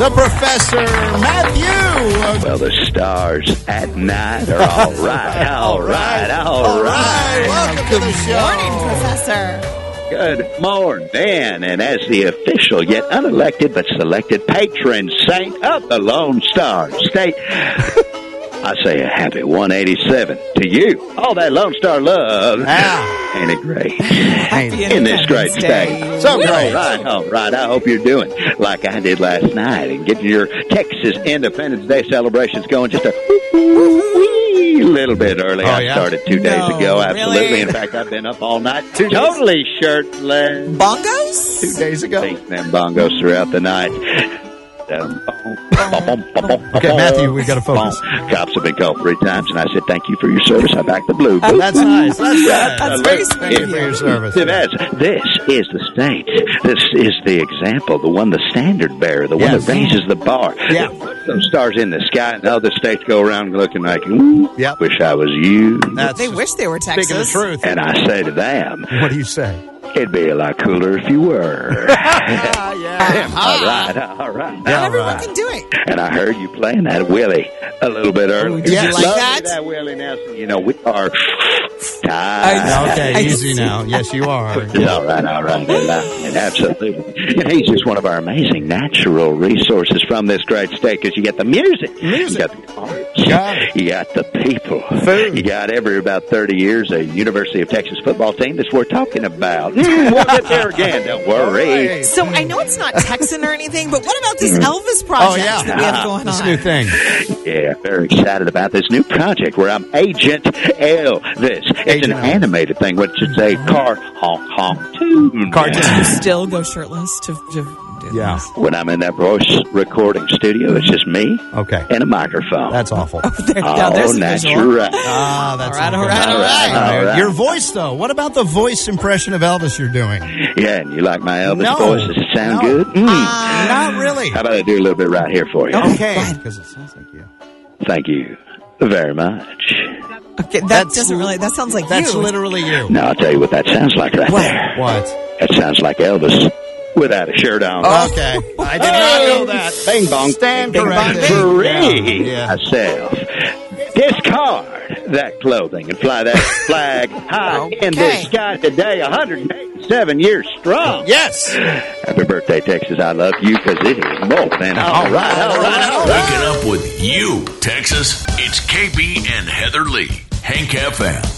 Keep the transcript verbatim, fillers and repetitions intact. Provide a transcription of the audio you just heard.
the Professor Matthew. Well, the stars at night are all right, all right, all right. Welcome to the show. Morning, Professor. Good morning. And as the official yet unelected but selected patron saint of the Lone Star State, I say a happy one eighty-seven to you. All that Lone Star love. Ah. Ain't it great? Happy In this great Independence Day. state. So All great. right, all right. I hope you're doing like I did last night and getting your Texas Independence Day celebrations going just a wee little bit early. Oh, I yeah? started two days No, ago. Absolutely. really? In fact, I've been up all night. Two days? Totally shirtless. Bongos? Two days ago. Beating them bongos throughout the night. Um, Okay, Matthew, we got to focus. Cops have been called three times, and I said, thank you for your service. I backed the blue. That's nice. That's That's good. very Thank you sweet. for your service. That's, this is the state. This is the example, the one, the standard bearer, the one Yes. that raises the bar. Yeah. That puts those stars in the sky, and other states go around looking like, ooh, Yep. wish I was you. That's They wish they were Texas. speaking the truth. And I say to them, What do you say? it'd be a lot cooler if you were. Ah, yeah. all right, all right. Yeah. Not everyone right. can do it. And I heard you playing that Willie a little bit earlier. did you like Love me that? that Willie Nelson. You know, we are tied. I- Okay, I easy see. now. Yes, you are. Yeah, all right, all right. And absolutely. And he's just one of our amazing natural resources from this great state because you get the music. Music. You got the arts. Got it. You got the people. Food. You got every about thirty years a University of Texas football team that's worth talking about. Mm, we'll get there again. Don't worry. So I know it's not Texan or anything, but what about this Elvis project Oh, yeah. that we have going This on? new thing. Yeah, very excited about this new project where I'm Agent Elvis. It's Agent an Elvis. animated thing, which should say car honk honk tune. Cartoon. You still go shirtless to, to do Yeah. this? When I'm in that voice recording studio, it's just me Okay. and a microphone. That's awful. There, now oh, there's a that's visual. right. Ah, that's All right, not all good. right, all right. All right. Your voice, though. What about the voice impression of Elvis you're doing? Yeah, and you like my Elvis No. voice? Does it sound No. good? Mm. Uh, Not really. How about I do a little bit right here for you? Okay. Because it sounds like you. Thank you very much. Okay, that That's- doesn't really. That sounds like That's you. literally you. Now I'll tell you what that sounds like right What? there. What? That sounds like Elvis without a shirt on. Okay. I did not know that. Bing bong. Stand Bing bong. corrected. Free Yeah. myself. Discard that clothing and fly that flag high in the Okay. sky today, one hundred eighty-seven years strong. Yes. Happy birthday, Texas. I love you because it is more than all right, all right, all right. Waking up with you, Texas. It's K B and Heather Lee. Hank F M.